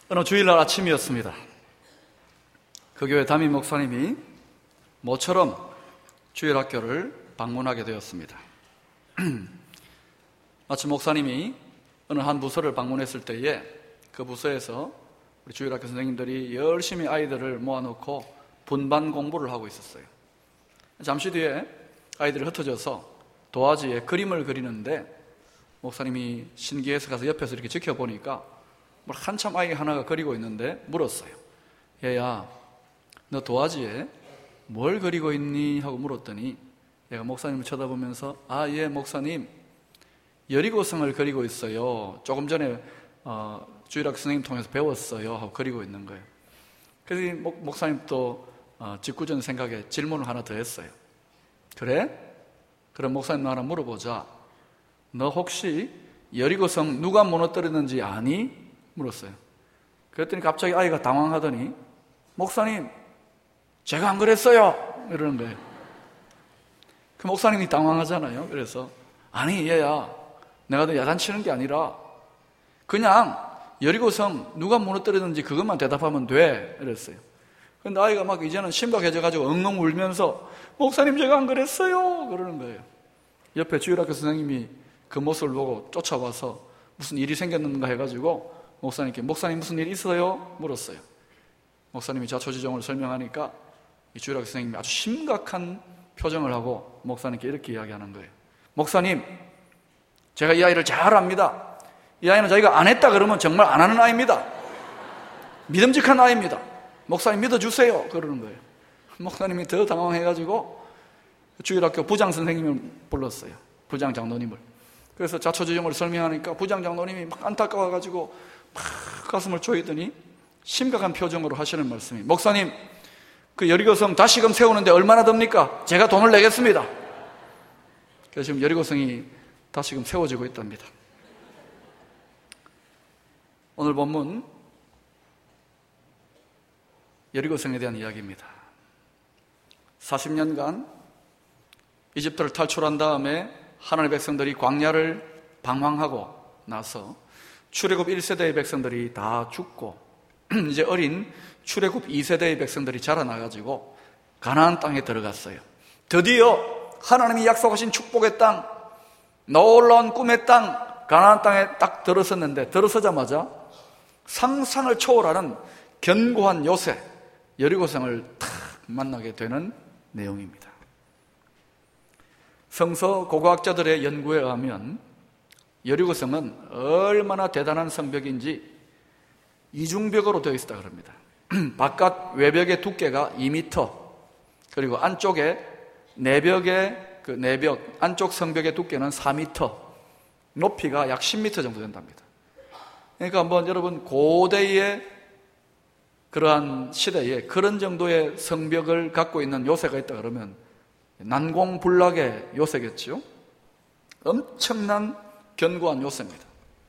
어느 주일날 아침이었습니다. 그 교회 담임 목사님이 모처럼 주일 학교를 방문하게 되었습니다. 마침 목사님이 어느 한 부서를 방문했을 때에 그 부서에서 우리 주일 학교 선생님들이 열심히 아이들을 모아놓고 분반 공부를 하고 있었어요. 잠시 뒤에 아이들이 흩어져서 도화지에 그림을 그리는데 목사님이 신기해서 가서 옆에서 이렇게 지켜보니까 한참 아이 하나가 그리고 있는데 물었어요. 얘야, 너 도화지에 뭘 그리고 있니? 하고 물었더니 얘가 목사님을 쳐다보면서 예 목사님, 여리고성을 그리고 있어요. 조금 전에 주일학교 선생님 통해서 배웠어요. 하고 그리고 있는 거예요. 그래서 목사님 또 직구전 생각에 질문을 하나 더 했어요. 그래? 그럼 목사님 하나 물어보자. 너 혹시 여리고성 누가 무너뜨렸는지 아니? 물었어요. 그랬더니 갑자기 아이가 당황하더니 목사님, 제가 안 그랬어요. 이러는 거예요. 그 목사님이 당황하잖아요. 그래서 아니 얘야, 내가 너 야단치는 게 아니라 그냥 여리고성 누가 무너뜨렸는지 그것만 대답하면 돼. 이랬어요. 근데 아이가 막 이제는 심각해져가지고 엉엉 울면서 목사님 제가 안 그랬어요. 그러는 거예요. 옆에 주일학교 선생님이 그 모습을 보고 쫓아와서 무슨 일이 생겼는가 해가지고 목사님께 목사님 무슨 일 있어요? 물었어요. 목사님이 자초지종을 설명하니까 이 주일학교 선생님이 아주 심각한 표정을 하고 목사님께 이렇게 이야기하는 거예요. 목사님, 제가 이 아이를 잘 압니다. 이 아이는 자기가 안 했다 그러면 정말 안 하는 아이입니다. 믿음직한 아이입니다. 목사님 믿어주세요. 그러는 거예요. 목사님이 더 당황해가지고 주일학교 부장 선생님을 불렀어요. 부장 장로님을. 그래서 자초지종을 설명하니까 부장 장로님이 막 안타까워가지고 막 가슴을 조이더니 심각한 표정으로 하시는 말씀이 목사님, 그 여리고성 다시금 세우는데 얼마나 듭니까? 제가 돈을 내겠습니다. 그래서 지금 여리고성이 다시금 세워지고 있답니다. 오늘 본문 여리고성에 대한 이야기입니다. 40년간 이집트를 탈출한 다음에 하나님의 백성들이 광야를 방황하고 나서 출애굽 1세대의 백성들이 다 죽고 이제 어린 출애굽 2세대의 백성들이 자라나가지고 가나안 땅에 들어갔어요. 드디어 하나님이 약속하신 축복의 땅, 놀라운 꿈의 땅 가나안 땅에 딱 들어섰는데 들어서자마자 상상을 초월하는 견고한 요새 여리고성을 탁 만나게 되는 내용입니다. 성서 고고학자들의 연구에 의하면 여리고성은 얼마나 대단한 성벽인지 이중벽으로 되어 있었다 그럽니다. 바깥 외벽의 두께가 2m, 그리고 안쪽에 내벽의 그 내벽 안쪽 성벽의 두께는 4m, 높이가 약 10m 정도 된답니다. 그러니까 한번 여러분 고대의 그러한 시대에 그런 정도의 성벽을 갖고 있는 요새가 있다 그러면 난공불락의 요새겠죠. 엄청난 견고한 요새입니다.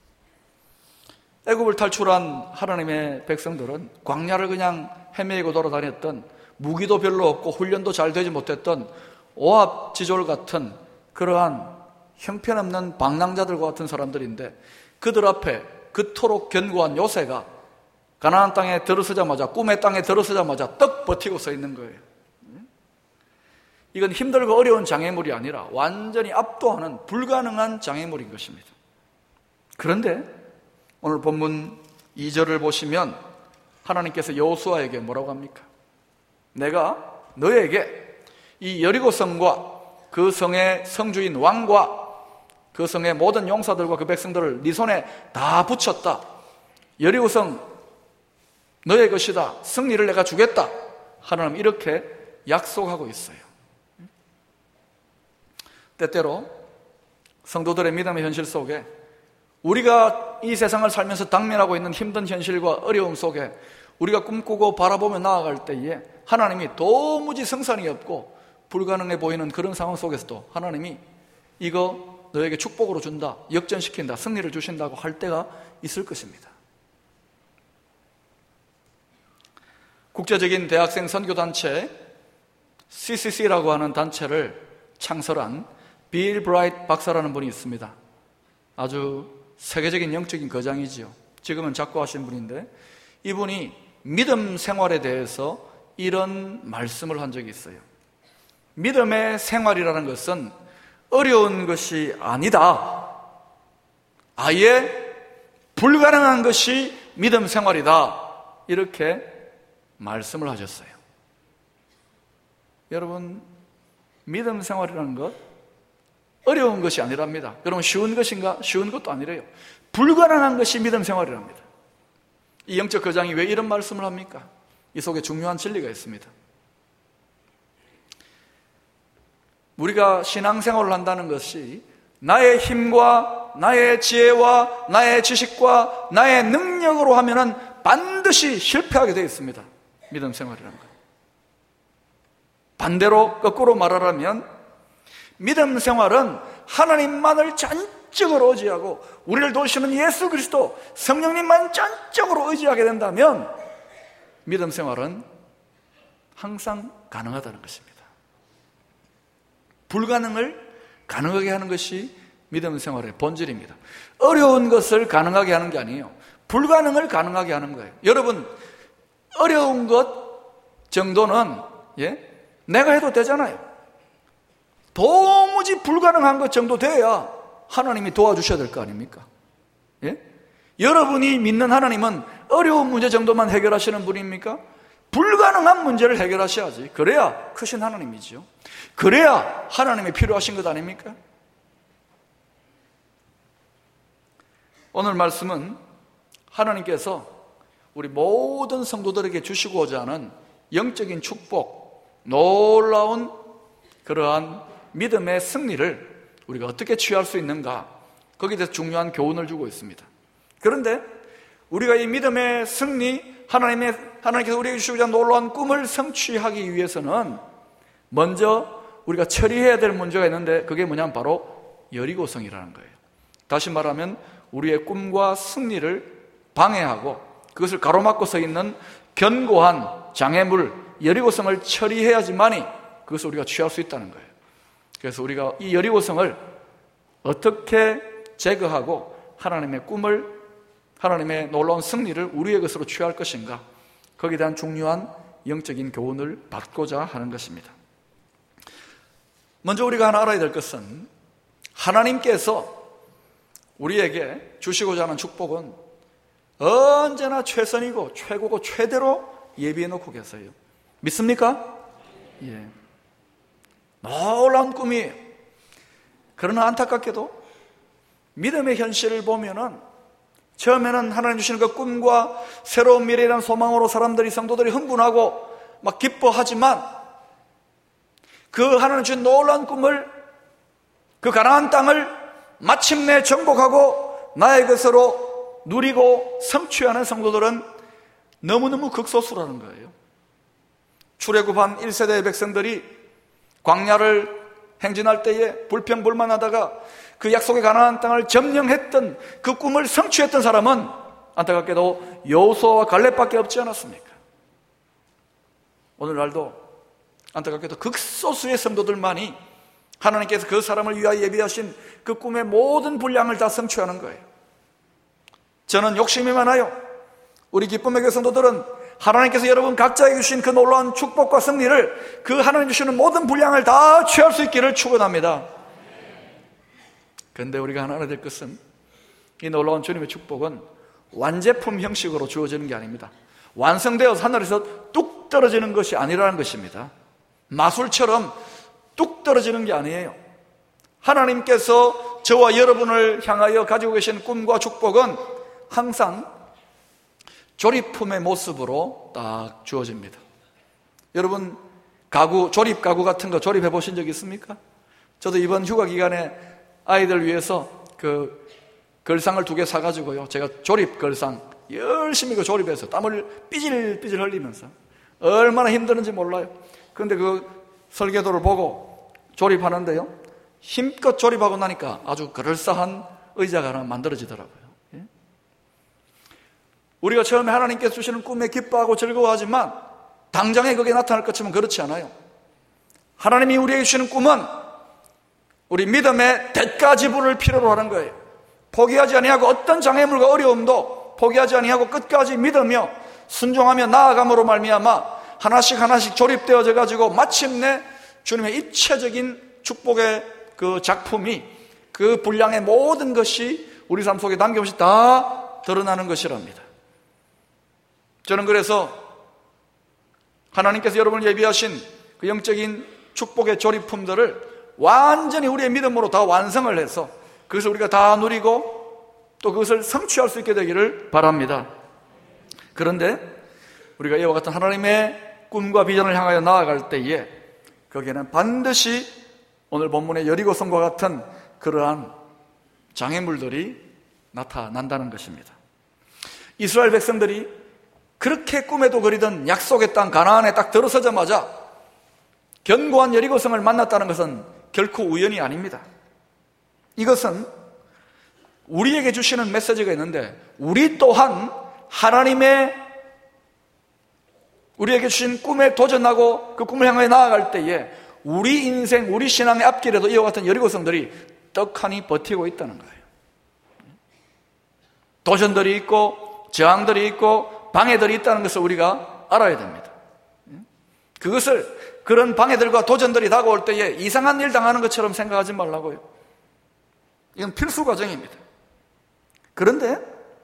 애굽을 탈출한 하나님의 백성들은 광야를 그냥 헤매고 돌아다녔던, 무기도 별로 없고 훈련도 잘 되지 못했던 오합지졸 같은 그러한 형편없는 방랑자들과 같은 사람들인데 그들 앞에 그토록 견고한 요새가 가나안 땅에 들어서자마자, 꿈의 땅에 들어서자마자 떡 버티고 서 있는 거예요. 이건 힘들고 어려운 장애물이 아니라 완전히 압도하는 불가능한 장애물인 것입니다. 그런데 오늘 본문 2절을 보시면 하나님께서 여호수아에게 뭐라고 합니까? 내가 너에게 이 여리고성과 그 성의 성주인 왕과 그 성의 모든 용사들과 그 백성들을 네 손에 다 붙였다. 여리고성 너의 것이다. 승리를 내가 주겠다. 하나님 이렇게 약속하고 있어요. 때때로 성도들의 믿음의 현실 속에 우리가 이 세상을 살면서 당면하고 있는 힘든 현실과 어려움 속에 우리가 꿈꾸고 바라보며 나아갈 때에 하나님이 도무지 성산이 없고 불가능해 보이는 그런 상황 속에서도 하나님이 이거 너에게 축복으로 준다, 역전시킨다, 승리를 주신다고 할 때가 있을 것입니다. 국제적인 대학생 선교단체 CCC라고 하는 단체를 창설한 빌 브라이트 박사라는 분이 있습니다. 아주 세계적인 영적인 거장이지요. 지금은 작고하신 분인데 이분이 믿음 생활에 대해서 이런 말씀을 한 적이 있어요. 믿음의 생활이라는 것은 어려운 것이 아니다. 아예 불가능한 것이 믿음 생활이다. 이렇게 말씀을 하셨어요. 여러분, 믿음 생활이라는 것 어려운 것이 아니랍니다. 여러분, 쉬운 것인가? 쉬운 것도 아니래요. 불가능한 것이 믿음 생활이랍니다. 이 영적 거장이 왜 이런 말씀을 합니까? 이 속에 중요한 진리가 있습니다. 우리가 신앙생활을 한다는 것이 나의 힘과 나의 지혜와 나의 지식과 나의 능력으로 하면은 반드시 실패하게 되어 있습니다. 믿음 생활이라는 것. 반대로 거꾸로 말하라면 믿음 생활은 하나님만을 전적으로 의지하고 우리를 도우시는 예수 그리스도 성령님만 전적으로 의지하게 된다면 믿음 생활은 항상 가능하다는 것입니다. 불가능을 가능하게 하는 것이 믿음 생활의 본질입니다. 어려운 것을 가능하게 하는 게 아니에요. 불가능을 가능하게 하는 거예요. 여러분, 어려운 것 정도는 내가 해도 되잖아요. 도무지 불가능한 것 정도 돼야 하나님이 도와주셔야 될 거 아닙니까? 여러분이 믿는 하나님은 어려운 문제 정도만 해결하시는 분입니까? 불가능한 문제를 해결하셔야지. 그래야 크신 하나님이죠. 그래야 하나님이 필요하신 것 아닙니까? 오늘 말씀은 하나님께서 우리 모든 성도들에게 주시고자 하는 영적인 축복, 놀라운 그러한 믿음의 승리를 우리가 어떻게 취할 수 있는가, 거기에 대해서 중요한 교훈을 주고 있습니다. 그런데 우리가 이 믿음의 승리, 하나님께서 우리에게 주시고자 하는 놀라운 꿈을 성취하기 위해서는 먼저 우리가 처리해야 될 문제가 있는데, 그게 뭐냐면 바로 여리고성이라는 거예요. 다시 말하면 우리의 꿈과 승리를 방해하고 그것을 가로막고 서 있는 견고한 장애물, 여리고성을 처리해야지만이 그것을 우리가 취할 수 있다는 거예요. 그래서 우리가 이 여리고성을 어떻게 제거하고 하나님의 꿈을, 하나님의 놀라운 승리를 우리의 것으로 취할 것인가, 거기에 대한 중요한 영적인 교훈을 받고자 하는 것입니다. 먼저 우리가 하나 알아야 될 것은 하나님께서 우리에게 주시고자 하는 축복은 언제나 최선이고 최고고 최대로 예비해 놓고 계세요. 믿습니까? 예. 놀라운 꿈이에요. 그러나 안타깝게도 믿음의 현실을 보면은 처음에는 하나님 주시는 그 꿈과 새로운 미래라는 소망으로 사람들이, 성도들이 흥분하고 막 기뻐하지만 그 하나님 주신 놀라운 꿈을, 그 가나안 땅을 마침내 정복하고 나의 것으로 누리고 성취하는 성도들은 너무너무 극소수라는 거예요. 출애굽한 1세대의 백성들이 광야를 행진할 때에 불평불만하다가 그 약속의 가나안 땅을 점령했던 그 꿈을 성취했던 사람은 안타깝게도 여호수아와 갈렙밖에 없지 않았습니까? 오늘날도 안타깝게도 극소수의 성도들만이 하나님께서 그 사람을 위하여 예비하신 그 꿈의 모든 분량을 다 성취하는 거예요. 저는 욕심이 많아요. 우리 기쁨의 교회 성도들은 하나님께서 여러분 각자에게 주신 그 놀라운 축복과 승리를, 그 하나님 주시는 모든 분량을 다 취할 수 있기를 축원합니다. 그런데 우리가 하나 알아야 될 것은 이 놀라운 주님의 축복은 완제품 형식으로 주어지는 게 아닙니다. 완성되어서 하늘에서 뚝 떨어지는 것이 아니라는 것입니다. 마술처럼 뚝 떨어지는 게 아니에요. 하나님께서 저와 여러분을 향하여 가지고 계신 꿈과 축복은 항상 조립품의 모습으로 딱 주어집니다. 여러분, 조립 가구 같은 거 조립해 보신 적 있습니까? 저도 이번 휴가 기간에 아이들 위해서 그 걸상을 2개 사가지고요, 제가 조립 걸상 열심히 조립해서 땀을 삐질삐질 흘리면서 얼마나 힘드는지 몰라요. 그런데 그 설계도를 보고 조립하는데요, 힘껏 조립하고 나니까 아주 그럴싸한 의자가 하나 만들어지더라고요. 우리가 처음에 하나님께서 주시는 꿈에 기뻐하고 즐거워하지만 당장에 그게 나타날 것처럼 그렇지 않아요. 하나님이 우리에게 주시는 꿈은 우리 믿음의 대가 지불을 필요로 하는 거예요. 포기하지 아니하고 어떤 장애물과 어려움도 포기하지 아니하고 끝까지 믿으며 순종하며 나아감으로 말미암아 하나씩 하나씩 조립되어져 가지고 마침내 주님의 입체적인 축복의 그 작품이, 그 분량의 모든 것이 우리 삶 속에 남김없이 다 드러나는 것이랍니다. 저는 그래서 하나님께서 여러분을 예비하신 그 영적인 축복의 조립품들을 완전히 우리의 믿음으로 다 완성을 해서 그것을 우리가 다 누리고 또 그것을 성취할 수 있게 되기를 바랍니다. 그런데 우리가 이와 같은 하나님의 꿈과 비전을 향하여 나아갈 때에 거기에는 반드시 오늘 본문의 여리고성과 같은 그러한 장애물들이 나타난다는 것입니다. 이스라엘 백성들이 그렇게 꿈에도 그리던 약속의 땅 가나안에 딱 들어서자마자 견고한 여리고성을 만났다는 것은 결코 우연이 아닙니다. 이것은 우리에게 주시는 메시지가 있는데, 우리 또한 하나님의 우리에게 주신 꿈에 도전하고 그 꿈을 향해 나아갈 때에 우리 인생, 우리 신앙의 앞길에도 이와 같은 여리고성들이 떡하니 버티고 있다는 거예요. 도전들이 있고 저항들이 있고 방해들이 있다는 것을 우리가 알아야 됩니다. 그것을, 그런 방해들과 도전들이 다가올 때에 이상한 일 당하는 것처럼 생각하지 말라고요. 이건 필수 과정입니다. 그런데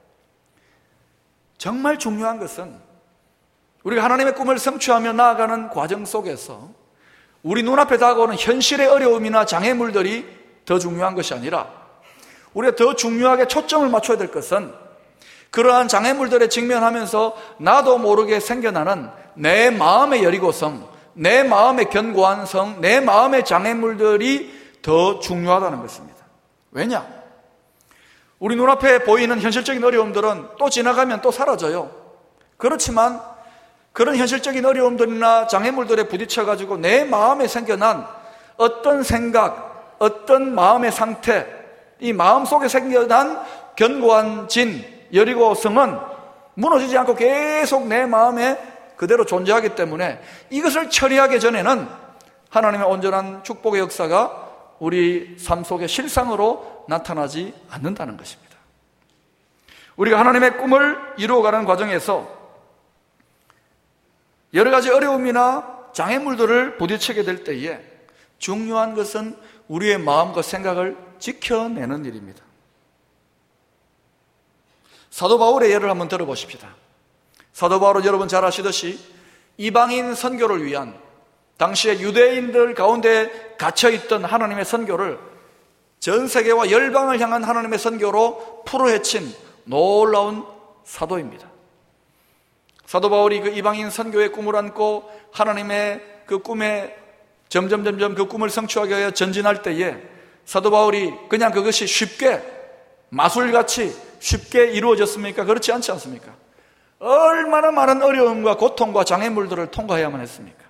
정말 중요한 것은 우리가 하나님의 꿈을 성취하며 나아가는 과정 속에서 우리 눈앞에 다가오는 현실의 어려움이나 장애물들이 더 중요한 것이 아니라, 우리가 더 중요하게 초점을 맞춰야 될 것은 그러한 장애물들에 직면하면서 나도 모르게 생겨나는 내 마음의 여리고성, 내 마음의 견고한 성, 내 마음의 장애물들이 더 중요하다는 것입니다. 왜냐? 우리 눈앞에 보이는 현실적인 어려움들은 또 지나가면 또 사라져요. 그렇지만 그런 현실적인 어려움들이나 장애물들에 부딪혀가지고 내 마음에 생겨난 어떤 생각, 어떤 마음의 상태, 이 마음 속에 생겨난 견고한 진, 여리고성은 무너지지 않고 계속 내 마음에 그대로 존재하기 때문에 이것을 처리하기 전에는 하나님의 온전한 축복의 역사가 우리 삶 속의 실상으로 나타나지 않는다는 것입니다. 우리가 하나님의 꿈을 이루어가는 과정에서 여러 가지 어려움이나 장애물들을 부딪히게 될 때에 중요한 것은 우리의 마음과 생각을 지켜내는 일입니다. 사도 바울의 예를 한번 들어보십시다. 사도 바울은 여러분 잘 아시듯이 이방인 선교를 위한, 당시에 유대인들 가운데 갇혀있던 하나님의 선교를 전 세계와 열방을 향한 하나님의 선교로 풀어헤친 놀라운 사도입니다. 사도 바울이 그 이방인 선교의 꿈을 안고 하나님의 그 꿈에 점점 그 꿈을 성취하기 위해 전진할 때에 사도 바울이 그냥 그것이 쉽게, 마술같이 쉽게 이루어졌습니까? 그렇지 않지 않습니까? 얼마나 많은 어려움과 고통과 장애물들을 통과해야만 했습니까?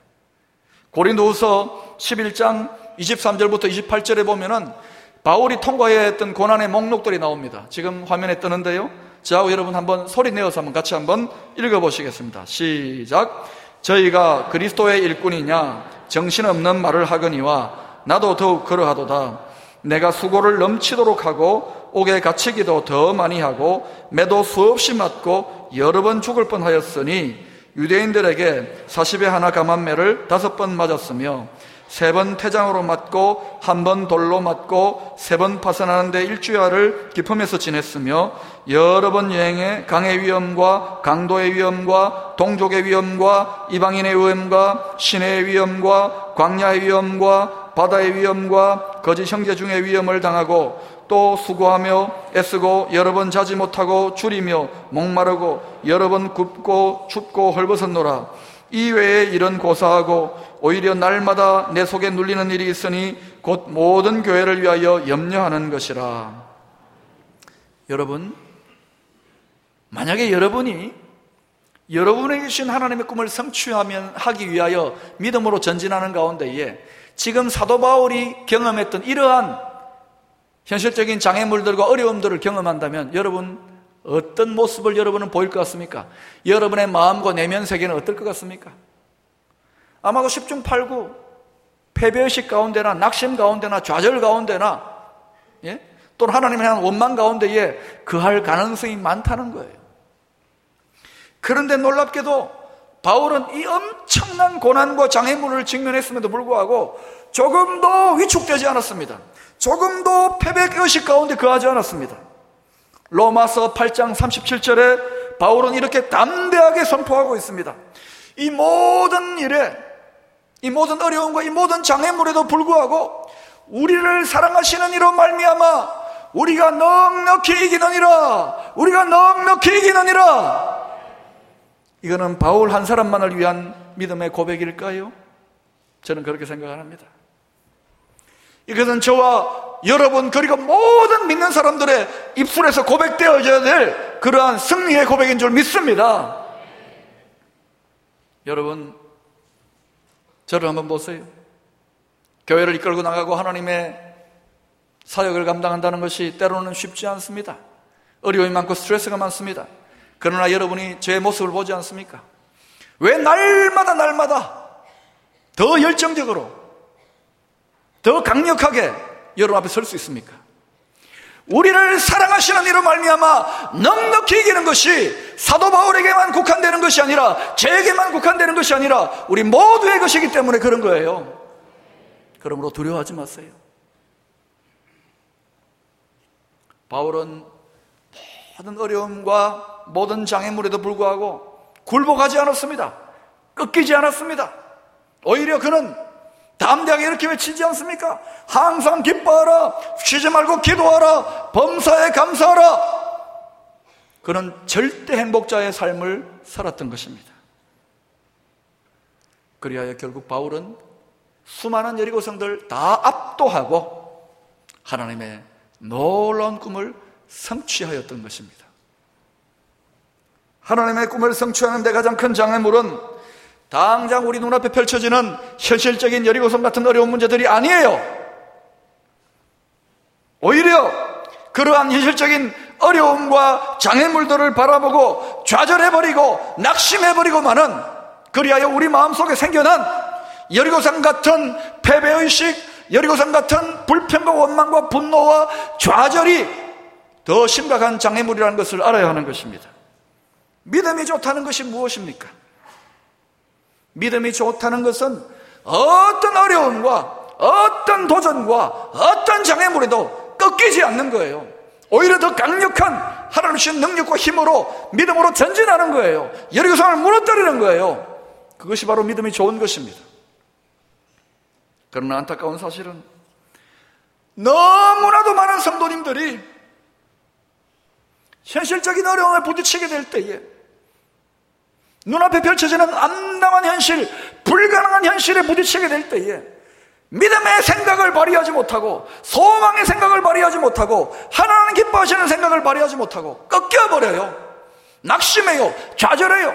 고린도후서 11장 23절부터 28절에 보면은 바울이 통과해야 했던 고난의 목록들이 나옵니다. 지금 화면에 뜨는데요, 저하고 여러분 한번 소리 내어서 한번 같이 한번 읽어보시겠습니다. 시작. 저희가 그리스도의 일꾼이냐 정신없는 말을 하거니와 나도 더욱 그러하도다. 내가 수고를 넘치도록 하고 옥에 갇히기도 더 많이 하고 매도 수없이 맞고 여러 번 죽을 뻔하였으니 유대인들에게 40에 하나 감한매를 5번 맞았으며 3번 태장으로 맞고 1번 돌로 맞고 3번 파선하는데 일주야를 기품에서 지냈으며 여러 번 여행해 강의 위험과 강도의 위험과 동족의 위험과 이방인의 위험과 시내의 위험과 광야의 위험과 바다의 위험과 거짓 형제 중의 위험을 당하고 또 수고하며 애쓰고 여러 번 자지 못하고 줄이며 목마르고 여러 번 굽고 춥고 헐벗었노라. 이외에 이런 고사하고 오히려 날마다 내 속에 눌리는 일이 있으니 곧 모든 교회를 위하여 염려하는 것이라. 여러분, 만약에 여러분이 여러분에게 주신 하나님의 꿈을 성취하기 위하여 믿음으로 전진하는 가운데에 지금 사도 바울이 경험했던 이러한 현실적인 장애물들과 어려움들을 경험한다면 여러분 어떤 모습을 여러분은 보일 것 같습니까? 여러분의 마음과 내면 세계는 어떨 것 같습니까? 아마도 10중 8구 패배의식 가운데나 낙심 가운데나 좌절 가운데나 또는 하나님에 대한 원망 가운데에 거할 가능성이 많다는 거예요. 그런데 놀랍게도 바울은 이 엄청난 고난과 장애물을 직면했음에도 불구하고 조금도 위축되지 않았습니다. 조금도 패배의식 가운데 거하지 않았습니다. 로마서 8장 37절에 바울은 이렇게 담대하게 선포하고 있습니다. 이 모든 일에, 이 모든 어려움과 이 모든 장애물에도 불구하고 우리를 사랑하시는 이로 말미암아 우리가 넉넉히 이기느니라, 우리가 넉넉히 이기느니라. 이거는 바울 한 사람만을 위한 믿음의 고백일까요? 저는 그렇게 생각합니다. 이것은 저와 여러분 그리고 모든 믿는 사람들의 입술에서 고백되어져야 될 그러한 승리의 고백인 줄 믿습니다. 여러분, 저를 한번 보세요. 교회를 이끌고 나가고 하나님의 사역을 감당한다는 것이 때로는 쉽지 않습니다. 어려움이 많고 스트레스가 많습니다. 그러나 여러분이 제 모습을 보지 않습니까? 왜 날마다 더 열정적으로, 더 강력하게 여러분 앞에 설 수 있습니까? 우리를 사랑하시는 이로 말미암아 넉넉히 이기는 것이 사도 바울에게만 국한되는 것이 아니라, 저에게만 국한되는 것이 아니라 우리 모두의 것이기 때문에 그런 거예요. 그러므로 두려워하지 마세요. 바울은 모든 어려움과 모든 장애물에도 불구하고 굴복하지 않았습니다. 꺾이지 않았습니다. 오히려 그는 담대하게 이렇게 외치지 않습니까? 항상 기뻐하라, 쉬지 말고 기도하라, 범사에 감사하라. 그는 절대 행복자의 삶을 살았던 것입니다. 그리하여 결국 바울은 수많은 여리고 성들 다 압도하고 하나님의 놀라운 꿈을 성취하였던 것입니다. 하나님의 꿈을 성취하는 데 가장 큰 장애물은 당장 우리 눈앞에 펼쳐지는 현실적인 여리고성 같은 어려운 문제들이 아니에요. 오히려 그러한 현실적인 어려움과 장애물들을 바라보고 좌절해버리고 낙심해버리고만은, 그리하여 우리 마음속에 생겨난 여리고성 같은 패배의식, 여리고성 같은 불평과 원망과 분노와 좌절이 더 심각한 장애물이라는 것을 알아야 하는 것입니다. 믿음이 좋다는 것이 무엇입니까? 믿음이 좋다는 것은 어떤 어려움과 어떤 도전과 어떤 장애물에도 꺾이지 않는 거예요. 오히려 더 강력한 하나님 주신 능력과 힘으로 믿음으로 전진하는 거예요. 여리고성을 무너뜨리는 거예요. 그것이 바로 믿음이 좋은 것입니다. 그러나 안타까운 사실은 너무나도 많은 성도님들이 현실적인 어려움에 부딪히게 될 때에, 눈앞에 펼쳐지는 암담한 현실, 불가능한 현실에 부딪히게 될 때에 믿음의 생각을 발휘하지 못하고, 소망의 생각을 발휘하지 못하고, 하나님 기뻐하시는 생각을 발휘하지 못하고 꺾여버려요. 낙심해요. 좌절해요.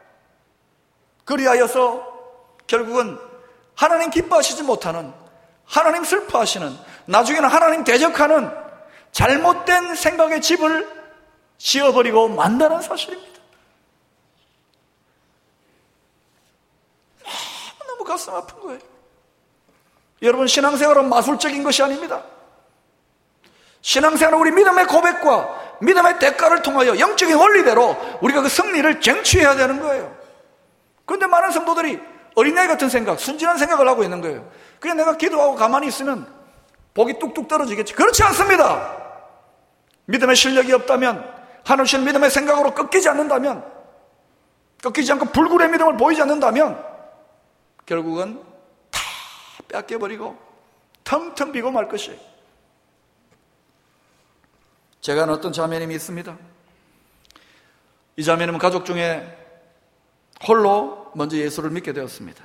그리하여서 결국은 하나님 기뻐하시지 못하는, 하나님 슬퍼하시는, 나중에는 하나님 대적하는 잘못된 생각의 집을 지어버리고 만다는 사실입니다. 너무 가슴 아픈 거예요. 여러분, 신앙생활은 마술적인 것이 아닙니다. 신앙생활은 우리 믿음의 고백과 믿음의 대가를 통하여 영적인 원리대로 우리가 그 승리를 쟁취해야 되는 거예요. 그런데 많은 성도들이 어린아이 같은 생각, 순진한 생각을 하고 있는 거예요. 그냥 내가 기도하고 가만히 있으면 복이 뚝뚝 떨어지겠지. 그렇지 않습니다. 믿음의 실력이 없다면, 하나님 주신 믿음의 생각으로 꺾이지 않는다면, 꺾이지 않고 불굴의 믿음을 보이지 않는다면 결국은 다 뺏겨버리고 텅텅 비고 말 것이에요. 제가 아는 어떤 자매님이 있습니다. 이 자매님은 가족 중에 홀로 먼저 예수를 믿게 되었습니다.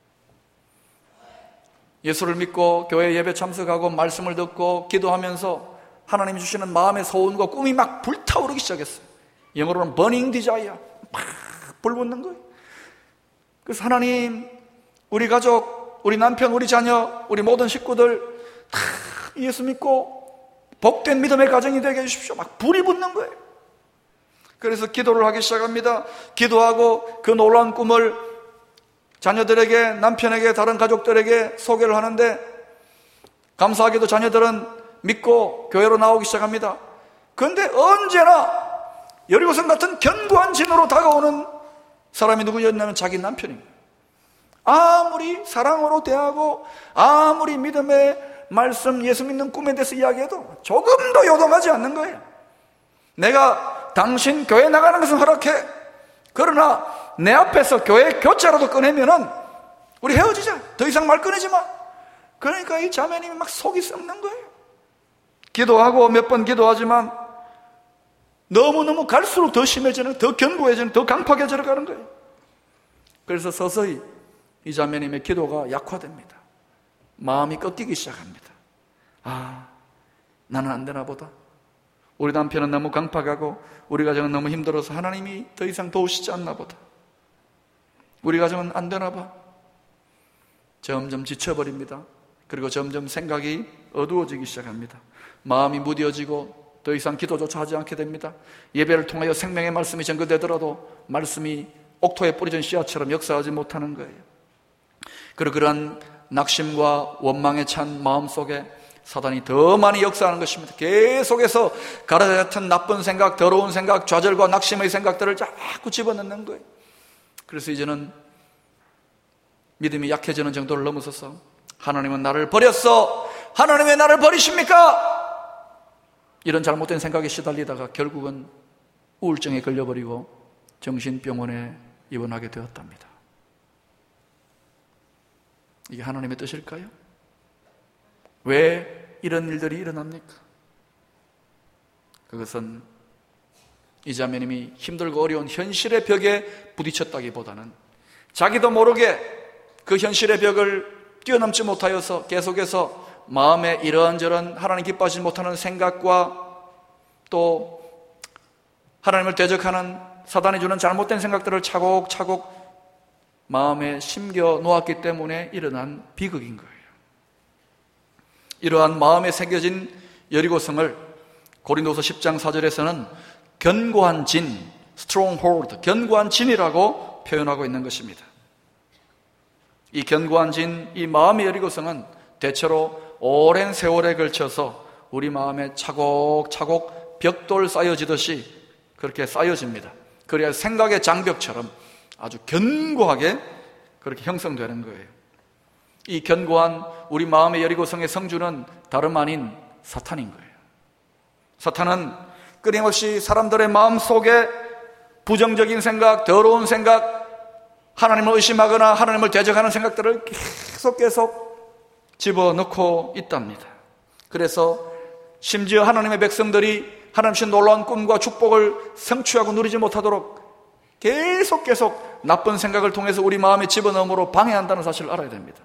예수를 믿고 교회 예배 참석하고 말씀을 듣고 기도하면서 하나님이 주시는 마음의 소원과 꿈이 막 불타오르기 시작했어요. 영어로는 burning desire, 막 불붙는 거예요. 그래서 하나님, 우리 가족, 우리 남편, 우리 자녀, 우리 모든 식구들 다 예수 믿고 복된 믿음의 가정이 되게 해주십시오. 막 불이 붙는 거예요. 그래서 기도를 하기 시작합니다. 기도하고 그 놀라운 꿈을 자녀들에게, 남편에게, 다른 가족들에게 소개를 하는데, 감사하게도 자녀들은 믿고 교회로 나오기 시작합니다. 그런데 언제나 여리고성 같은 견고한 진으로 다가오는 사람이 누구였냐면 자기 남편입니다. 아무리 사랑으로 대하고 아무리 믿음의 말씀, 예수 믿는 꿈에 대해서 이야기해도 조금도 요동하지 않는 거예요. 내가 당신 교회 나가는 것은 허락해. 그러나 내 앞에서 교회 교차라도 꺼내면은 우리 헤어지자. 더 이상 말 꺼내지 마. 그러니까 이 자매님이 막 속이 썩는 거예요. 기도하고 몇 번 기도하지만 너무너무 갈수록 더 심해지는, 더 견고해지는, 더 강팍해져 가는 거예요. 그래서 서서히 이 자매님의 기도가 약화됩니다. 마음이 꺾이기 시작합니다. 아, 나는 안 되나 보다. 우리 남편은 너무 강팍하고 우리 가정은 너무 힘들어서 하나님이 더 이상 도우시지 않나 보다. 우리 가정은 안 되나 봐. 점점 지쳐버립니다. 그리고 점점 생각이 어두워지기 시작합니다. 마음이 무뎌지고 더 이상 기도조차 하지 않게 됩니다. 예배를 통하여 생명의 말씀이 전거되더라도 말씀이 옥토에 뿌려진 씨앗처럼 역사하지 못하는 거예요. 그리고 그러한 낙심과 원망에 찬 마음 속에 사단이 더 많이 역사하는 것입니다. 계속해서 가라지 같은 나쁜 생각, 더러운 생각, 좌절과 낙심의 생각들을 자꾸 집어넣는 거예요. 그래서 이제는 믿음이 약해지는 정도를 넘어서서 하나님은 나를 버렸어. 하나님 왜 나를 버리십니까? 이런 잘못된 생각에 시달리다가 결국은 우울증에 걸려버리고 정신병원에 입원하게 되었답니다. 이게 하나님의 뜻일까요? 왜 이런 일들이 일어납니까? 그것은 이 자매님이 힘들고 어려운 현실의 벽에 부딪혔다기보다는 자기도 모르게 그 현실의 벽을 뛰어넘지 못하여서 계속해서 마음에 이런저런 하나님 기뻐하지 못하는 생각과 또 하나님을 대적하는 사단이 주는 잘못된 생각들을 차곡차곡 마음에 심겨 놓았기 때문에 일어난 비극인 거예요. 이러한 마음에 새겨진 여리고성을 고린도서 10장 4절에서는 견고한 진, stronghold, 견고한 진이라고 표현하고 있는 것입니다. 이 견고한 진, 이 마음의 여리고성은 대체로 오랜 세월에 걸쳐서 우리 마음에 차곡차곡 벽돌 쌓여지듯이 그렇게 쌓여집니다. 그래야 생각의 장벽처럼 아주 견고하게 그렇게 형성되는 거예요. 이 견고한 우리 마음의 여리고성의 성주는 다름 아닌 사탄인 거예요. 사탄은 끊임없이 사람들의 마음 속에 부정적인 생각, 더러운 생각, 하나님을 의심하거나 하나님을 대적하는 생각들을 계속 집어넣고 있답니다. 그래서 심지어 하나님의 백성들이 하나님의 놀라운 꿈과 축복을 성취하고 누리지 못하도록 계속 나쁜 생각을 통해서 우리 마음에 집어넣음으로 방해한다는 사실을 알아야 됩니다.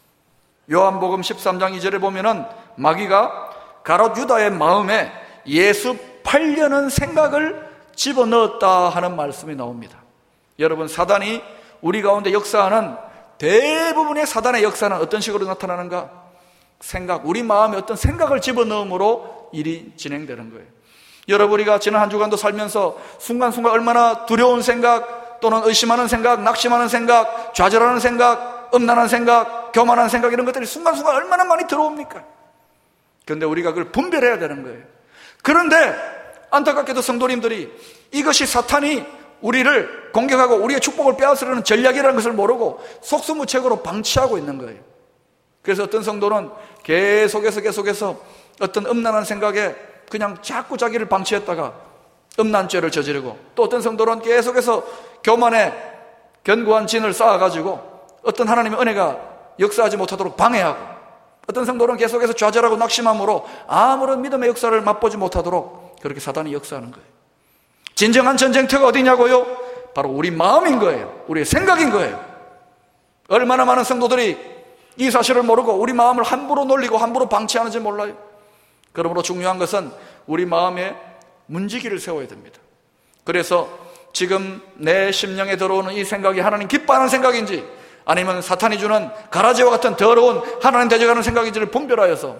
요한복음 13장 2절에 보면은 마귀가 가롯 유다의 마음에 예수 팔려는 생각을 집어넣었다 하는 말씀이 나옵니다. 여러분, 사단이 우리 가운데 역사하는 대부분의 사단의 역사는 어떤 식으로 나타나는가? 생각, 우리 마음에 어떤 생각을 집어넣음으로 일이 진행되는 거예요. 여러분, 우리가 지난 한 주간도 살면서 순간순간 얼마나 두려운 생각 또는 의심하는 생각, 낙심하는 생각, 좌절하는 생각, 음란한 생각, 교만한 생각, 이런 것들이 순간순간 얼마나 많이 들어옵니까? 그런데 우리가 그걸 분별해야 되는 거예요. 그런데 안타깝게도 성도님들이 이것이 사탄이 우리를 공격하고 우리의 축복을 빼앗으려는 전략이라는 것을 모르고 속수무책으로 방치하고 있는 거예요. 그래서 어떤 성도는 계속해서 어떤 음란한 생각에 그냥 자꾸 자기를 방치했다가 음란죄를 저지르고, 또 어떤 성도는 계속해서 교만에 견고한 진을 쌓아가지고 어떤 하나님의 은혜가 역사하지 못하도록 방해하고, 어떤 성도는 계속해서 좌절하고 낙심함으로 아무런 믿음의 역사를 맛보지 못하도록 그렇게 사단이 역사하는 거예요. 진정한 전쟁터가 어디냐고요? 바로 우리 마음인 거예요. 우리의 생각인 거예요. 얼마나 많은 성도들이 이 사실을 모르고 우리 마음을 함부로 놀리고 함부로 방치하는지 몰라요. 그러므로 중요한 것은 우리 마음에 문지기를 세워야 됩니다. 그래서 지금 내 심령에 들어오는 이 생각이 하나님 기뻐하는 생각인지 아니면 사탄이 주는 가라지와 같은 더러운 하나님 대적하는 생각인지를 분별하여서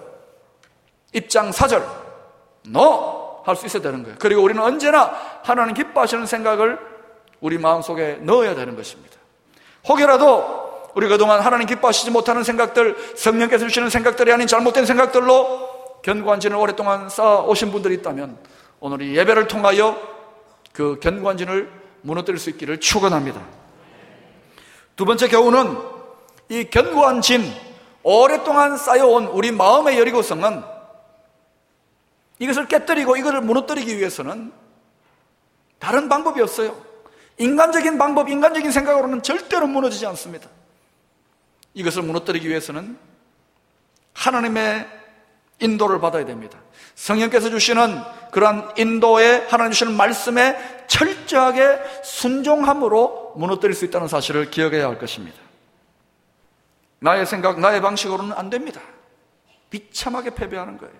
입장 사절 너 할 수 있어야 되는 거예요. 그리고 우리는 언제나 하나님 기뻐하시는 생각을 우리 마음속에 넣어야 되는 것입니다. 혹여라도 우리 그동안 하나님 기뻐하시지 못하는 생각들, 성령께서 주시는 생각들이 아닌 잘못된 생각들로 견고한 진을 오랫동안 쌓아오신 분들이 있다면 오늘 이 예배를 통하여 그 견고한 진을 무너뜨릴 수 있기를 축원합니다. 두 번째 교훈은 이 견고한 짐, 오랫동안 쌓여온 우리 마음의 여리고성은 이것을 깨뜨리고 이것을 무너뜨리기 위해서는 다른 방법이 없어요. 인간적인 방법, 인간적인 생각으로는 절대로 무너지지 않습니다. 이것을 무너뜨리기 위해서는 하나님의 인도를 받아야 됩니다. 성령께서 주시는 그러한 인도에 하나님 주시는 말씀에 철저하게 순종함으로 무너뜨릴 수 있다는 사실을 기억해야 할 것입니다. 나의 생각, 나의 방식으로는 안 됩니다. 비참하게 패배하는 거예요.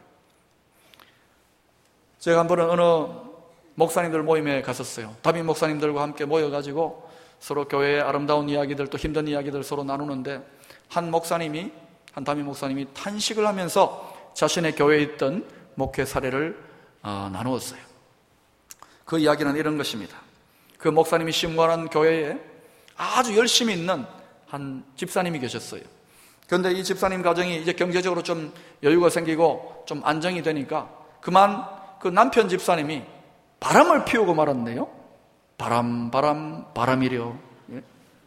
제가 한 번은 어느 목사님들 모임에 갔었어요. 담임 목사님들과 함께 모여가지고 서로 교회의 아름다운 이야기들, 또 힘든 이야기들 서로 나누는데 한 담임 목사님이 탄식을 하면서 자신의 교회에 있던 목회 사례를 나누었어요. 그 이야기는 이런 것입니다. 그 목사님이 신고하는 교회에 아주 열심히 있는 한 집사님이 계셨어요. 그런데 이 집사님 가정이 이제 경제적으로 좀 여유가 생기고 좀 안정이 되니까 그만 그 남편 집사님이 바람을 피우고 말았네요. 바람이려. 예?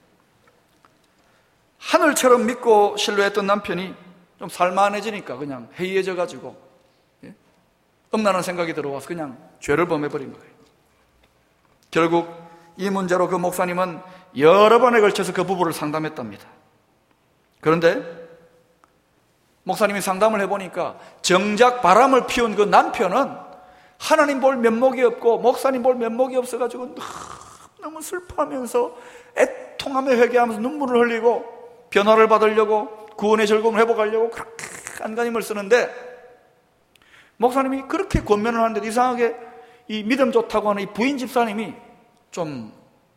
하늘처럼 믿고 신뢰했던 남편이 좀 살만해지니까 그냥 해이해져가지고 엄나는 생각이 들어와서 그냥 죄를 범해버린 거예요. 결국 이 문제로 그 목사님은 여러 번에 걸쳐서 그 부부를 상담했답니다. 그런데 목사님이 상담을 해보니까 정작 바람을 피운 그 남편은 하나님 볼 면목이 없고 목사님 볼 면목이 없어가지고 너무 슬퍼하면서 애통하며 회개하면서 눈물을 흘리고 변화를 받으려고 구원의 즐거움을 회복하려고 그렇게 안간힘을 쓰는데 목사님이 그렇게 권면을 하는데 이상하게 이 믿음 좋다고 하는 이 부인 집사님이 좀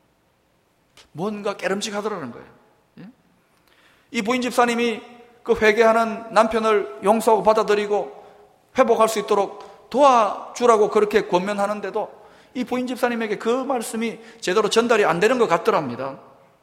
뭔가 깨름직하더라는 거예요. 이 부인 집사님이 그 회개하는 남편을 용서하고 받아들이고 회복할 수 있도록 도와주라고 그렇게 권면하는데도 이 부인 집사님에게 그 말씀이 제대로 전달이 안 되는 것 같더랍니다.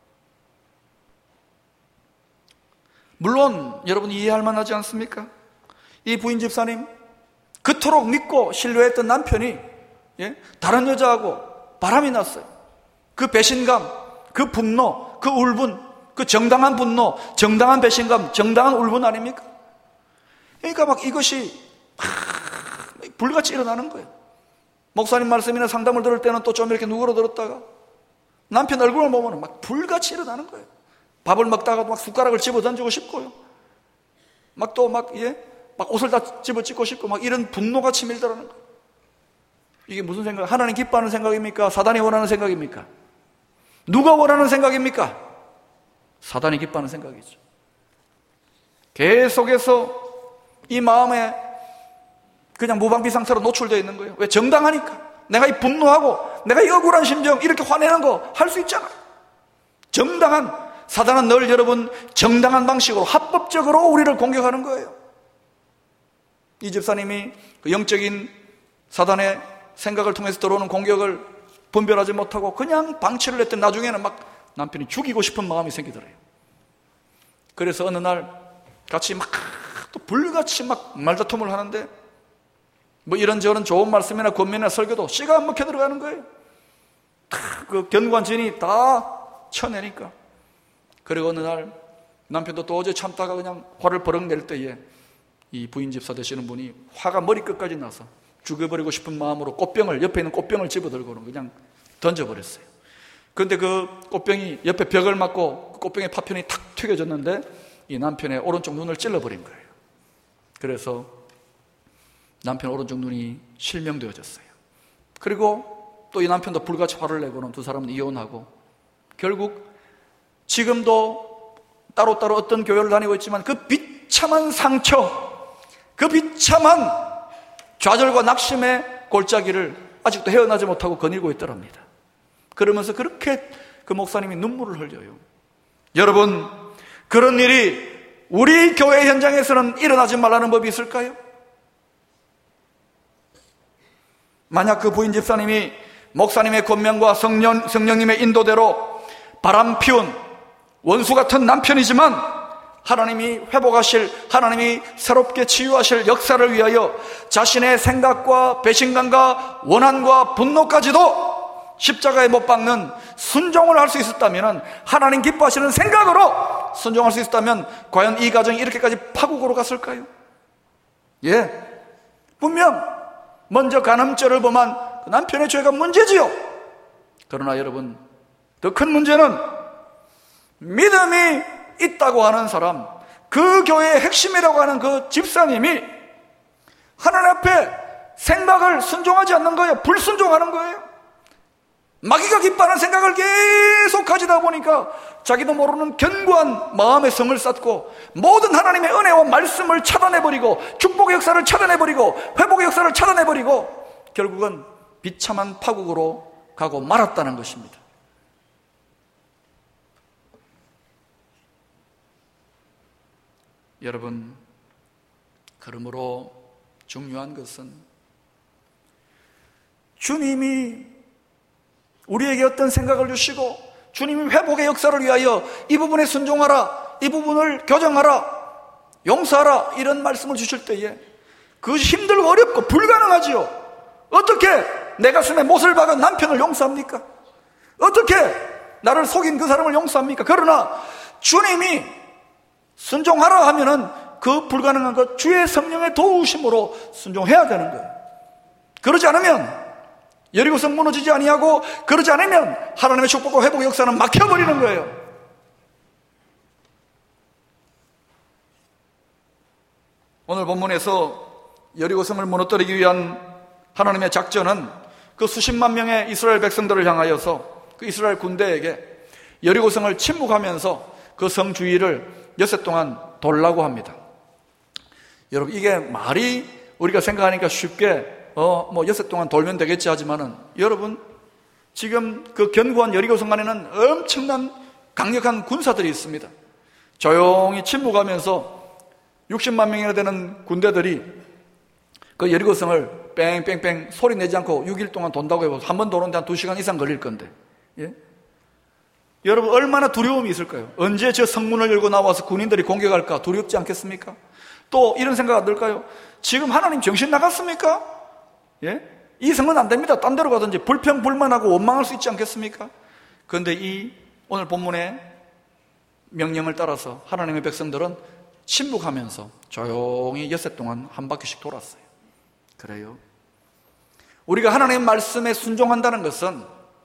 물론 여러분 이해할 만하지 않습니까? 이 부인 집사님 그토록 믿고 신뢰했던 남편이 다른 여자하고 바람이 났어요. 그 배신감, 그 분노, 그 울분, 그 정당한 분노, 정당한 배신감, 정당한 울분 아닙니까? 그러니까 막 이것이 불같이 일어나는 거예요. 목사님 말씀이나 상담을 들을 때는 또 좀 이렇게 누그러들었다가 남편 얼굴을 보면 막 불같이 일어나는 거예요. 밥을 먹다가도 막 숟가락을 집어 던지고 싶고요. 막 옷을 다 집어찢고 싶고 막 이런 분노가 치밀더라는 거예요. 이게 무슨 생각? 하나님 기뻐하는 생각입니까? 사단이 원하는 생각입니까? 누가 원하는 생각입니까? 사단이 기뻐하는 생각이죠. 계속해서 이 마음에 그냥 무방비 상태로 노출되어 있는 거예요. 왜? 정당하니까. 내가 이 분노하고 내가 이 억울한 심정 이렇게 화내는 거 할 수 있잖아. 사단은 늘 여러분 정당한 방식으로 합법적으로 우리를 공격하는 거예요. 이 집사님이 그 영적인 사단의 생각을 통해서 들어오는 공격을 분별하지 못하고 그냥 방치를 했더니 나중에는 막 남편이 죽이고 싶은 마음이 생기더래요. 그래서 어느 날 같이 막 또 불같이 막 말다툼을 하는데 뭐 이런저런 좋은 말씀이나 권면이나 설교도 씨가 안 먹혀 들어가는 거예요. 그 견고한 진이 다 쳐내니까. 그리고 어느 날 남편도 도저히 참다가 그냥 화를 버럭 낼 때에 이 부인 집사 되시는 분이 화가 머리끝까지 나서 죽여버리고 싶은 마음으로 옆에 있는 꽃병을 집어들고는 그냥 던져버렸어요. 그런데 그 꽃병이 옆에 벽을 맞고 그 꽃병의 파편이 탁 튀겨졌는데 이 남편의 오른쪽 눈을 찔러버린 거예요. 그래서 남편 오른쪽 눈이 실명되어졌어요. 그리고 또 이 남편도 불같이 화를 내고는 두 사람은 이혼하고 결국 지금도 따로따로 어떤 교회를 다니고 있지만 그 비참한 상처, 그 비참한 좌절과 낙심의 골짜기를 아직도 헤어나지 못하고 거닐고 있더랍니다. 그러면서 그렇게 그 목사님이 눈물을 흘려요. 여러분, 그런 일이 우리 교회 현장에서는 일어나지 말라는 법이 있을까요? 만약 그 부인 집사님이 목사님의 권면과 성령님의 인도대로 바람 피운 원수 같은 남편이지만 하나님이 회복하실, 하나님이 새롭게 치유하실 역사를 위하여 자신의 생각과 배신감과 원한과 분노까지도 십자가에 못 박는 순종을 할 수 있었다면, 하나님 기뻐하시는 생각으로 순종할 수 있었다면 과연 이 가정이 이렇게까지 파국으로 갔을까요? 분명 먼저 간음죄를 범한 그 남편의 죄가 문제지요. 그러나 여러분, 더 큰 문제는 믿음이 있다고 하는 사람, 그 교회의 핵심이라고 하는 그 집사님이 하나님 앞에 생각을 순종하지 않는 거예요. 불순종하는 거예요. 마귀가 기뻐하는 생각을 계속 가지다 보니까 자기도 모르는 견고한 마음의 성을 쌓고 모든 하나님의 은혜와 말씀을 차단해버리고 축복의 역사를 차단해버리고 회복의 역사를 차단해버리고 결국은 비참한 파국으로 가고 말았다는 것입니다. 여러분, 그러므로 중요한 것은 주님이 우리에게 어떤 생각을 주시고 주님이 회복의 역사를 위하여 이 부분에 순종하라, 이 부분을 교정하라, 용서하라, 이런 말씀을 주실 때에 그것이 힘들고 어렵고 불가능하지요. 어떻게 내 가슴에 못을 박은 남편을 용서합니까? 어떻게 나를 속인 그 사람을 용서합니까? 그러나 주님이 순종하라 하면은 그 불가능한 것 주의 성령의 도우심으로 순종해야 되는 거예요. 그러지 않으면 여리고성 무너지지 아니하고, 그러지 않으면 하나님의 축복과 회복의 역사는 막혀버리는 거예요. 오늘 본문에서 여리고성을 무너뜨리기 위한 하나님의 작전은 그 수십만 명의 이스라엘 백성들을 향하여서 그 이스라엘 군대에게 여리고성을 침묵하면서 그 성 주위를 엿새 동안 돌라고 합니다. 여러분, 이게 말이 우리가 생각하니까 쉽게 엿새 동안 돌면 되겠지 하지만은, 여러분, 지금 그 견고한 여리고성 안에는 엄청난 강력한 군사들이 있습니다. 조용히 침묵하면서 60만 명이나 되는 군대들이 그 여리고성을 뺑뺑뺑 소리 내지 않고 6일 동안 돈다고 해봐서 한 번 도는데 한 2시간 이상 걸릴 건데, 여러분, 얼마나 두려움이 있을까요? 언제 저 성문을 열고 나와서 군인들이 공격할까 두렵지 않겠습니까? 또 이런 생각 안 들까요? 지금 하나님 정신 나갔습니까? 이 성은 안 됩니다. 딴 데로 가든지 불평불만하고 원망할 수 있지 않겠습니까? 그런데 이 오늘 본문의 명령을 따라서 하나님의 백성들은 침묵하면서 조용히 엿새 동안 한 바퀴씩 돌았어요. 그래요. 우리가 하나님의 말씀에 순종한다는 것은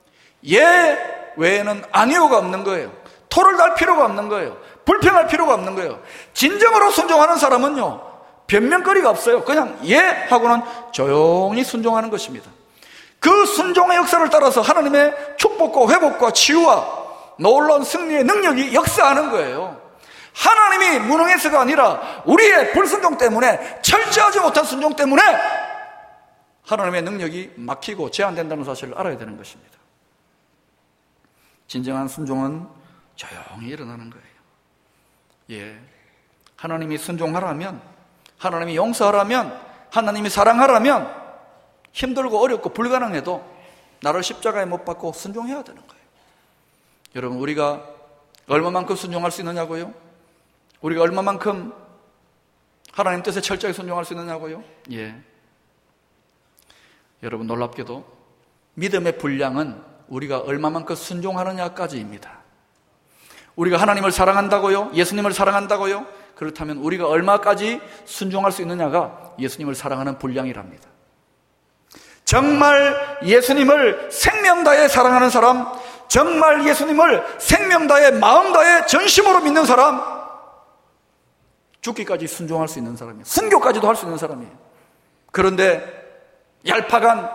외에는 아니오가 없는 거예요. 토를 달 필요가 없는 거예요. 불평할 필요가 없는 거예요. 진정으로 순종하는 사람은요, 변명거리가 없어요. 그냥 하고는 조용히 순종하는 것입니다. 그 순종의 역사를 따라서 하나님의 축복과 회복과 치유와 놀라운 승리의 능력이 역사하는 거예요. 하나님이 무능해서가 아니라 우리의 불순종 때문에, 철저하지 못한 순종 때문에 하나님의 능력이 막히고 제한된다는 사실을 알아야 되는 것입니다. 진정한 순종은 조용히 일어나는 거예요. 하나님이 순종하라면, 하나님이 용서하라면, 하나님이 사랑하라면 힘들고 어렵고 불가능해도 나를 십자가에 못 박고 순종해야 되는 거예요. 여러분, 우리가 얼마만큼 순종할 수 있느냐고요? 우리가 얼마만큼 하나님 뜻에 철저히 순종할 수 있느냐고요? 여러분, 놀랍게도 믿음의 분량은 우리가 얼마만큼 순종하느냐까지입니다. 우리가 하나님을 사랑한다고요? 예수님을 사랑한다고요? 그렇다면 우리가 얼마까지 순종할 수 있느냐가 예수님을 사랑하는 분량이랍니다. 정말 예수님을 생명 다해 사랑하는 사람, 정말 예수님을 생명 다해 마음 다해 전심으로 믿는 사람, 죽기까지 순종할 수 있는 사람이에요. 순교까지도 할 수 있는 사람이에요. 그런데 얄팍한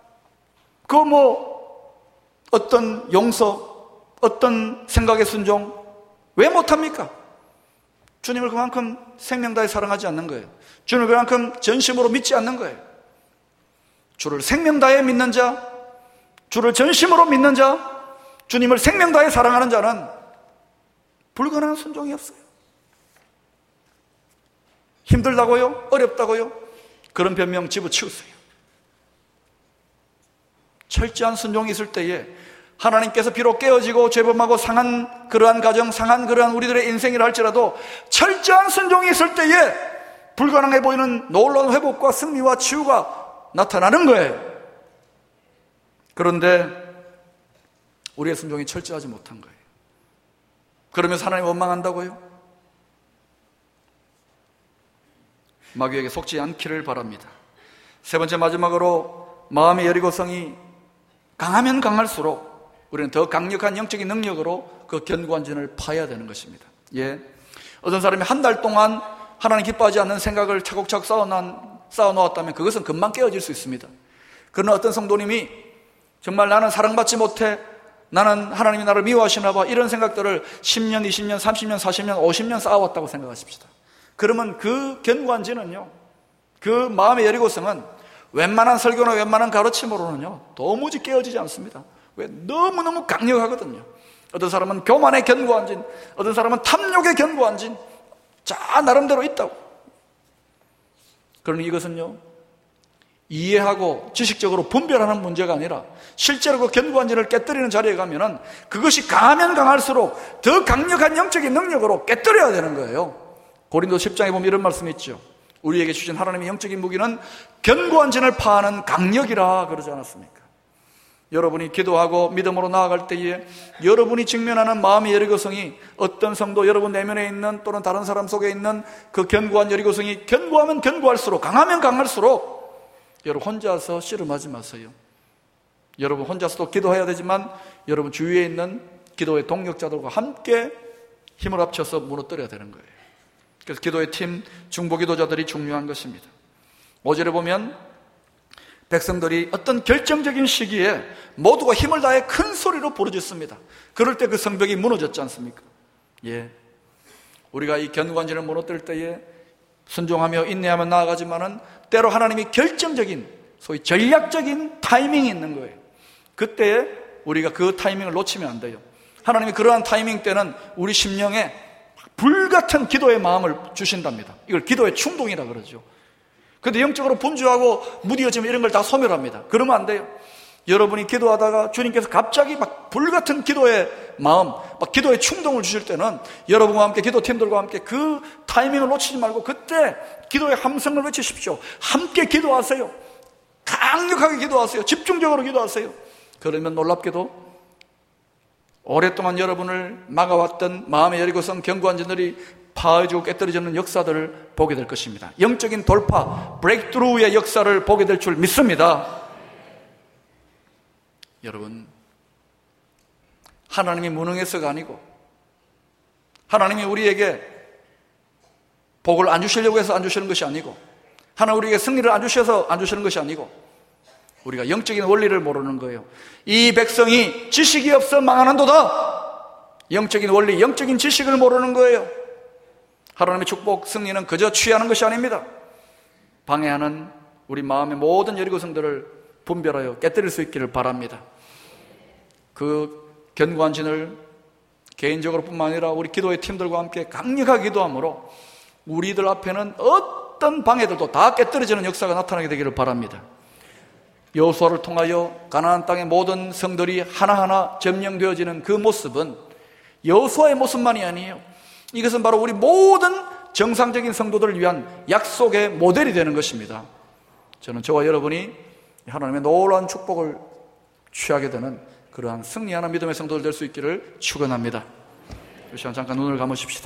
어떤 용서, 어떤 생각의 순종 왜 못합니까? 주님을 그만큼 생명 다해 사랑하지 않는 거예요. 주님을 그만큼 전심으로 믿지 않는 거예요. 주를 생명 다해 믿는 자, 주를 전심으로 믿는 자, 주님을 생명 다해 사랑하는 자는 불가능한 순종이 없어요. 힘들다고요? 어렵다고요? 그런 변명 집어치우세요. 철저한 순종이 있을 때에 하나님께서 비록 깨어지고 죄범하고 상한 그러한 가정, 상한 그러한 우리들의 인생이라 할지라도 철저한 순종이 있을 때에 불가능해 보이는 놀라운 회복과 승리와 치유가 나타나는 거예요. 그런데 우리의 순종이 철저하지 못한 거예요. 그러면서 하나님 원망한다고요? 마귀에게 속지 않기를 바랍니다. 세 번째, 마지막으로 마음의 여리고성이 강하면 강할수록 우리는 더 강력한 영적인 능력으로 그 견고한 진을 파야 되는 것입니다. 어떤 사람이 한 달 동안 하나님 기뻐하지 않는 생각을 차곡차곡 쌓아놓았다면 그것은 금방 깨어질 수 있습니다. 그러나 어떤 성도님이 정말 나는 사랑받지 못해, 나는 하나님이 나를 미워하시나 봐, 이런 생각들을 10년, 20년, 30년, 40년, 50년 쌓아왔다고 생각하십시다. 그러면 그 견고한 진은요, 그 마음의 여리고성은 웬만한 설교나 웬만한 가르침으로는요 도무지 깨어지지 않습니다. 왜? 너무너무 강력하거든요. 어떤 사람은 교만의 견고한 진, 어떤 사람은 탐욕의 견고한 진, 나름대로 있다고. 그러니 이것은요 이해하고 지식적으로 분별하는 문제가 아니라 실제로 그 견고한 진을 깨뜨리는 자리에 가면은 그것이 강하면 강할수록 더 강력한 영적인 능력으로 깨뜨려야 되는 거예요. 고린도 10장에 보면 이런 말씀이 있죠. 우리에게 주신 하나님의 영적인 무기는 견고한 진을 파하는 강력이라 그러지 않았습니까? 여러분이 기도하고 믿음으로 나아갈 때에 여러분이 직면하는 마음의 여리고성이 어떤 성도, 여러분 내면에 있는 또는 다른 사람 속에 있는 그 견고한 여리고성이 견고하면 견고할수록, 강하면 강할수록 여러분 혼자서 씨름하지 마세요. 여러분 혼자서도 기도해야 되지만 여러분 주위에 있는 기도의 동력자들과 함께 힘을 합쳐서 무너뜨려야 되는 거예요. 그래서 기도의 팀, 중보기도자들이 중요한 것입니다. 5절에 보면 백성들이 어떤 결정적인 시기에 모두가 힘을 다해 큰 소리로 부르짖습니다. 그럴 때 그 성벽이 무너졌지 않습니까? 우리가 이 견고한 진을 무너뜨릴 때에 순종하며 인내하며 나아가지만은 때로 하나님이 결정적인, 소위 전략적인 타이밍이 있는 거예요. 그때에 우리가 그 타이밍을 놓치면 안 돼요. 하나님이 그러한 타이밍 때는 우리 심령에 불같은 기도의 마음을 주신답니다. 이걸 기도의 충동이라 그러죠. 근데 영적으로 분주하고 무디어지면 이런 걸 다 소멸합니다. 그러면 안 돼요. 여러분이 기도하다가 주님께서 갑자기 막 불같은 기도의 마음, 막 기도의 충동을 주실 때는 여러분과 함께, 기도팀들과 함께 그 타이밍을 놓치지 말고 그때 기도의 함성을 외치십시오. 함께 기도하세요. 강력하게 기도하세요. 집중적으로 기도하세요. 그러면 놀랍게도 오랫동안 여러분을 막아왔던 마음의 여리고성, 견고한 진들이 파해지고 깨뜨려지는 역사들을 보게 될 것입니다. 영적인 돌파, 브레이크트루의 역사를 보게 될 줄 믿습니다. 여러분, 하나님이 무능해서가 아니고 하나님이 우리에게 복을 안 주시려고 해서 안 주시는 것이 아니고 하나님 우리에게 승리를 안 주셔서 안 주시는 것이 아니고 우리가 영적인 원리를 모르는 거예요. 이 백성이 지식이 없어 망하는도다. 영적인 원리, 영적인 지식을 모르는 거예요. 하나님의 축복, 승리는 그저 취하는 것이 아닙니다. 방해하는 우리 마음의 모든 여리고성들을 분별하여 깨뜨릴 수 있기를 바랍니다. 그 견고한 진을 개인적으로 뿐만 아니라 우리 기도의 팀들과 함께 강력하게 기도함으로 우리들 앞에는 어떤 방해들도 다 깨뜨려지는 역사가 나타나게 되기를 바랍니다. 여호수아를 통하여 가나안 땅의 모든 성들이 하나하나 점령되어지는 그 모습은 여호수아의 모습만이 아니에요. 이것은 바로 우리 모든 정상적인 성도들을 위한 약속의 모델이 되는 것입니다. 저는 저와 여러분이 하나님의 놀라운 축복을 취하게 되는 그러한 승리하는 믿음의 성도들 될 수 있기를 축원합니다. 이 시간 잠깐 눈을 감으십시다.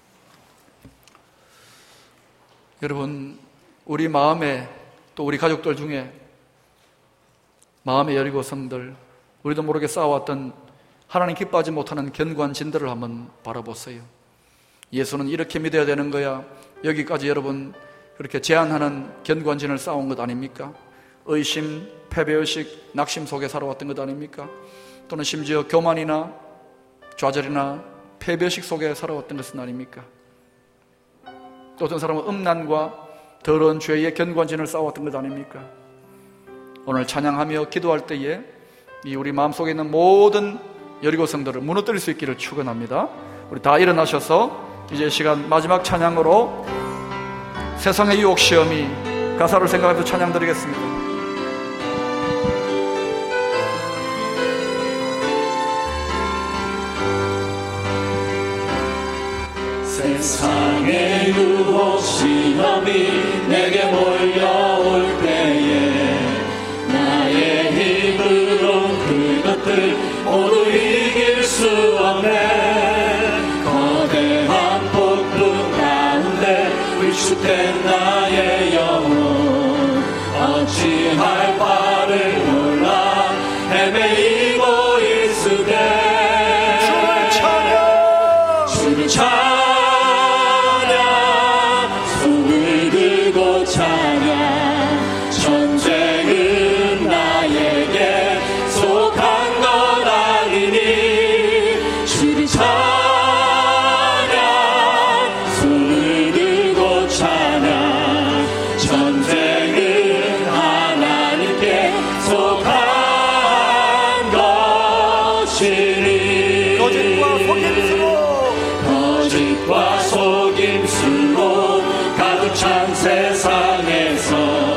여러분, 우리 마음에 또 우리 가족들 중에 마음의 여리고성들, 우리도 모르게 쌓아왔던 하나님 기뻐하지 못하는 견고한 진들을 한번 바라보세요. 예수는 이렇게 믿어야 되는 거야, 여기까지 여러분 그렇게 제한하는 견고한 진을 쌓아온 것 아닙니까? 의심, 패배의식, 낙심 속에 살아왔던 것 아닙니까? 또는 심지어 교만이나 좌절이나 패배의식 속에 살아왔던 것은 아닙니까? 또 어떤 사람은 음란과 더러운 죄의 견고한 진을 쌓아왔던 것 아닙니까? 오늘 찬양하며 기도할 때에 이 우리 마음속에 있는 모든 여리고성들을 무너뜨릴 수 있기를 축원합니다. 우리 다 일어나셔서 이제 시간 마지막 찬양으로 세상의 유혹 시험이, 가사를 생각해서 찬양 드리겠습니다. 세상의 유혹 시험이 내게 몰려올 때에 나의 힘으로 그것들 모두 없네. 거대한 폭풍 가운데 위축된 나의 영혼 어찌할 바를 몰라 헤매이고 있으되 주를 찬양 손을 들고 찬양 전쟁은 나에게 속한 것 아니니 주를 찬양 손을 들고 찬양 전쟁은 하나님께 속한 것이니 거짓과 속임수로 가득 찬 세상에서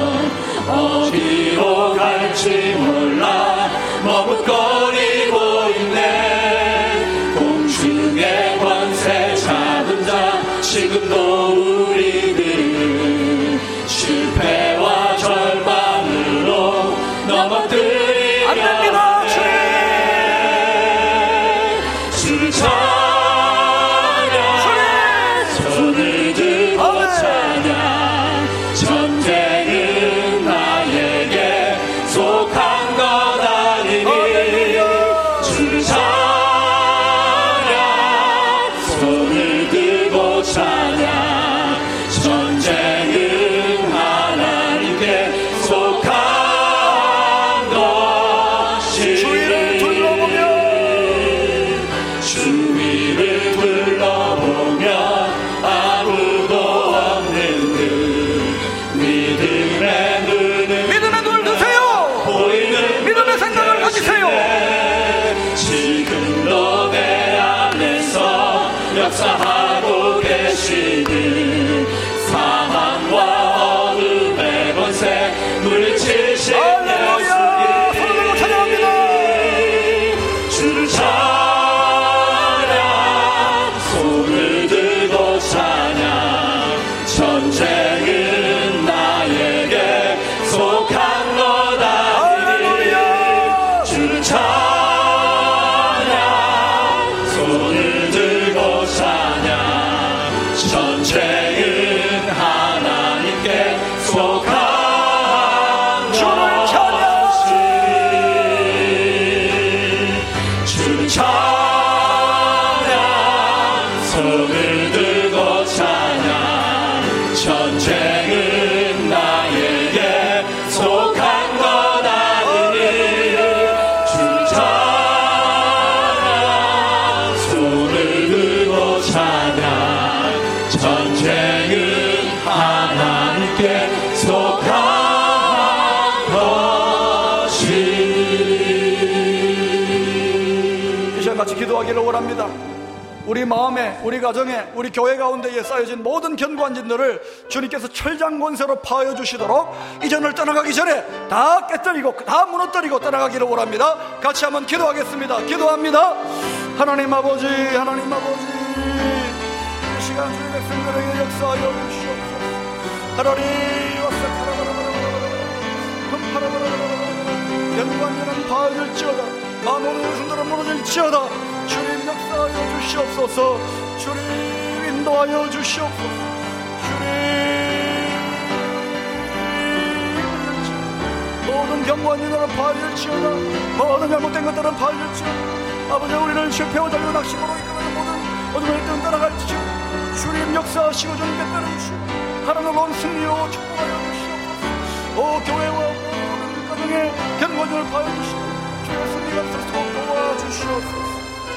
어디로 갈지 몰라 머뭇거리고 있네. 공중의 권세 잡은 자 지금도 우리들을 실패와 절망으로 넘어뜨리려 안됩니다. 주를 손을 들고 찬양 전쟁은 나에게 속한 것 아니니 주를 찬양 손을 들고 찬양 전쟁은 하나님께 속한 것이니 주위를 둘러보면 아무도 없는 듯 믿음의 눈을 드세요. 보이는 믿음의 생각을 가지세요. 지금도 내 안에서 역사하고 계시는 사망과 어둠의 권세 물리치신 할렐루야. 손을 들고 찬양합니다. 주를 찬양 손을 들고 찬양 전쟁은 나에게 속한 것 아니니 주를 찬양 손을 들고 찬양 전쟁은 하나님께 속한 것이니 주를 찬양 손을 들고 찬양 전쟁은 나에게 속한 것 아니니 주를 찬양 손을 들고 찬양 전쟁은 하나님께 속한 것이니. 이 시간 같이 기도하기를 원합니다. 우리 마음에, 우리 가정에, 우리 교회 가운데에 쌓여진 모든 견고한 진들을 주님께서 철장권세로 파여 주시도록 이전을 떠나가기 전에 다 깨뜨리고 다 무너뜨리고 떠나가기를 원합니다. 같이 한번 기도하겠습니다. 기도합니다. 하나님 아버지, 하나님 아버지, 이 시간 주의 백성들에게 역사하여 주시옵소서. 하나님 견고한 진은 파여질지어다. 마음으로 백성들은 무너질지어다. 주님 역사하여 주시옵소서. 주님 인도하여 주시옵소서. 주님 모든 견고한 진으로 파여질지어다. 모든 잘못된 것들은 파여질지어다. 아버지 우리를 실패와 잘못 낙심으로 이끄는 모든 어둠의 일들은 따라갈지어다. 주님 역사하시고 주님께 따르시고 하나님 놀라운 승리로 축복하여 주시옵소서. 오 교회와 모든 가정에 견고한 진을 파여주시고 주의 승리가 있도록 도와주시옵소서.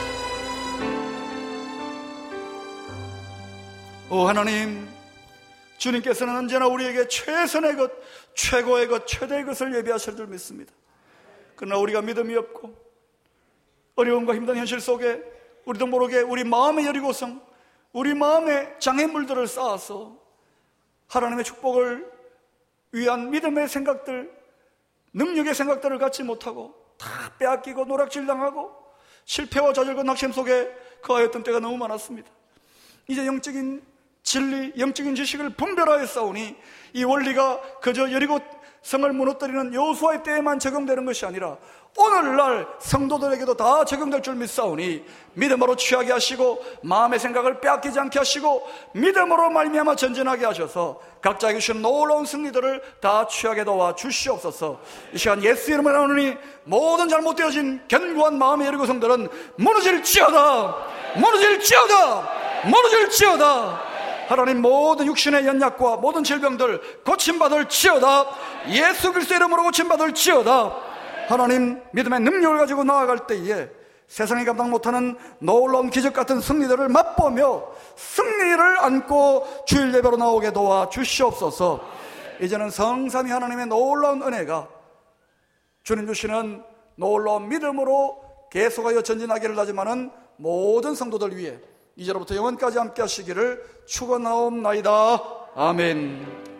오 하나님, 주님께서는 언제나 우리에게 최선의 것, 최고의 것, 최대의 것을 예비하실 줄 믿습니다. 그러나 우리가 믿음이 없고 어려움과 힘든 현실 속에 우리도 모르게 우리 마음의 여리고성, 우리 마음의 장애물들을 쌓아서 하나님의 축복을 위한 믿음의 생각들, 능력의 생각들을 갖지 못하고 다 빼앗기고 노략질당하고 실패와 좌절과 낙심 속에 거하였던 때가 너무 많았습니다. 이제 영적인 진리, 영적인 지식을 분별하여 싸우니 이 원리가 그저 여리고 성을 무너뜨리는 여호수아의 때에만 적용되는 것이 아니라 오늘날 성도들에게도 다 적용될 줄 믿사오니 믿음으로 취하게 하시고 마음의 생각을 빼앗기지 않게 하시고 믿음으로 말미암아 전진하게 하셔서 각자에게 주신 놀라운 승리들을 다 취하게 도와 주시옵소서. 이 시간 예수 이름으로 나오니 모든 잘못되어진 견고한 마음의 여리고성들은 무너질지어다, 무너질지어다, 무너질지어다. 하나님, 모든 육신의 연약과 모든 질병들 고침받을지어다. 예수 그리스도 이름으로 고침받을지어다. 하나님, 믿음의 능력을 가지고 나아갈 때에 세상이 감당 못하는 놀라운 기적 같은 승리들을 맛보며 승리를 안고 주일 예배로 나오게 도와 주시옵소서. 이제는 성삼위 하나님의 놀라운 은혜가 주님 주시는 놀라운 믿음으로 계속하여 전진하기를 다짐하는 모든 성도들 위해 이제로부터 영원까지 함께 하시기를 축원하옵나이다. 아멘.